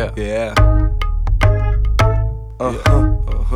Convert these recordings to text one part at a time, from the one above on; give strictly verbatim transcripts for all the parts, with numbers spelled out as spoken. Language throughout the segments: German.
Yeah, yeah. Aha,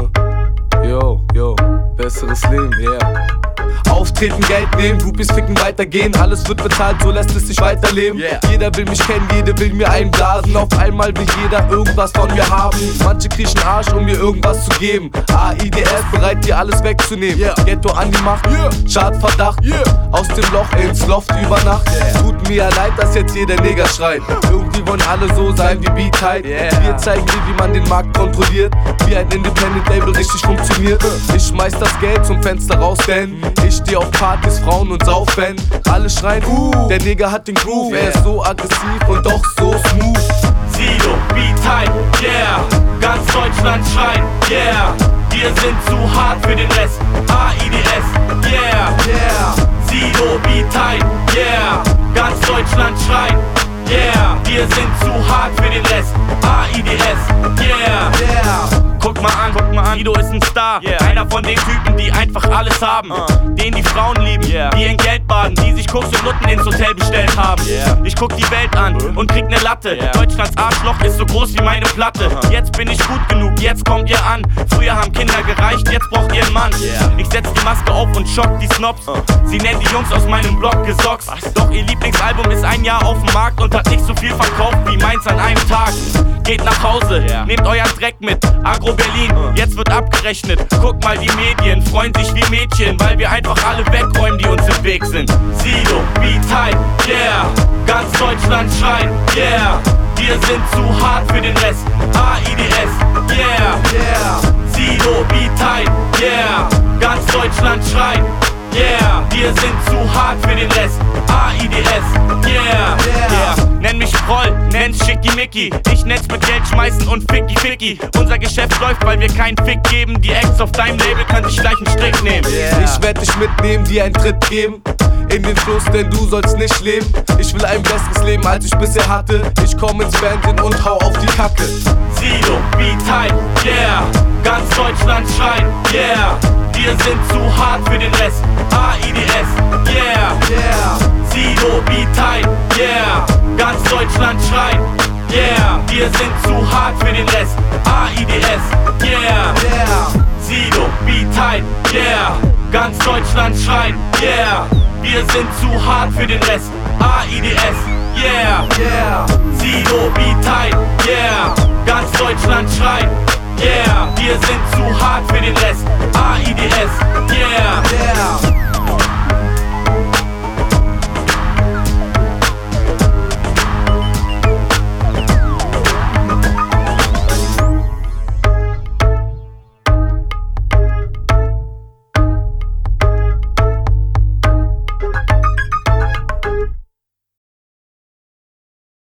aha. Yo, yo, besseres Leben, yeah. Auftreten, Geld nehmen, Groupies ficken, weitergehen. Alles wird bezahlt, so lässt es sich weiterleben. Yeah. Jeder will mich kennen, jeder will mir einblasen. Auf einmal will jeder irgendwas von mir haben. Manche kriechen Arsch, um mir irgendwas zu geben. A I D S, bereit dir alles wegzunehmen. Yeah. Ghetto an die Macht, yeah. Schadverdacht, yeah. Aus dem Loch ins Loft über Nacht, yeah. Tut mir ja leid, dass jetzt jeder Neger schreit. Irgendwie wollen alle so sein wie B-Type, yeah. Wir zeigen dir, wie man den Markt kontrolliert, wie ein Independent Label richtig funktioniert. Ich schmeiß das Geld zum Fenster raus, denn ich steh auf Partys, Frauen und Saufen. Alle schreien, uh, der Neger hat den Groove, yeah. Er ist so aggressiv und doch so smooth. Sido, B-Type, yeah. Ganz Deutschland schreit, yeah. Wir sind zu hart für den Rest. A I D S, yeah, yeah. Sido, B-Type, yeah. Ganz Deutschland schreit, yeah. Wir sind zu hart für den Rest. A I D S, yeah, yeah. Guck mal an, guck mal an, Sido ist ein Star, yeah. Einer von den Typen, die einfach alles haben, uh. Den die Frauen lieben, yeah. Die in Geld baden, die sich Koks und Nutten ins Hotel bestellt haben, yeah. Ich guck die Welt an uh. und krieg ne Latte, yeah. Deutschlands Arschloch ist so groß wie meine Platte, uh-huh. Jetzt bin ich gut genug, jetzt kommt ihr an. Früher haben Kinder gereicht, jetzt braucht ihr einen Mann, yeah. Ich setz die Maske auf und schock die Snobs, uh. Sie nennen die Jungs aus meinem Blog Gesocks. Doch ihr Lieblingsalbum ist ein Jahr auf dem Markt und hat nicht so viel verkauft wie meins an einem Tag. Geht nach Hause, yeah. Nehmt euren Dreck mit, Agro Berlin, uh. Jetzt wird abgerechnet. Guck mal, die Medien freuen sich wie Mädchen, weil wir einfach alle wegräumen, die uns im Weg sind. Sido, B-Type, yeah. Ganz Deutschland schreit, yeah. Wir sind zu hart für den Rest. A I D S, yeah, yeah. Sido, B-Type, yeah. Ganz Deutschland schreit, yeah. Wir sind zu hart für den Rest. A I D S, yeah, yeah. Nenn mich Proll, nenn's Schickimicki. Ich nenn's mit Geld schmeißen und Ficky Ficky. Unser Geschäft läuft, weil wir keinen Fick geben. Die Acts auf deinem Label können sich gleich einen Strick nehmen, yeah. Ich werd dich mitnehmen, dir einen Tritt geben in den Fluss, denn du sollst nicht leben. Ich will ein besseres Leben, als ich bisher hatte. Ich komm ins Fernsehen und hau auf die Kacke. Sido, B-Type, yeah. Ganz Deutschland schreit, yeah. Wir sind zu hart für den Rest. A I D S, yeah, yeah. Sido, B-Type, yeah. Ganz Deutschland schreit, yeah. Wir sind zu hart für den Rest. A I D S, yeah, yeah. Sido, B-Type, yeah. Ganz Deutschland schreit, yeah. Wir sind zu hart für den Rest. A I D S, yeah, yeah.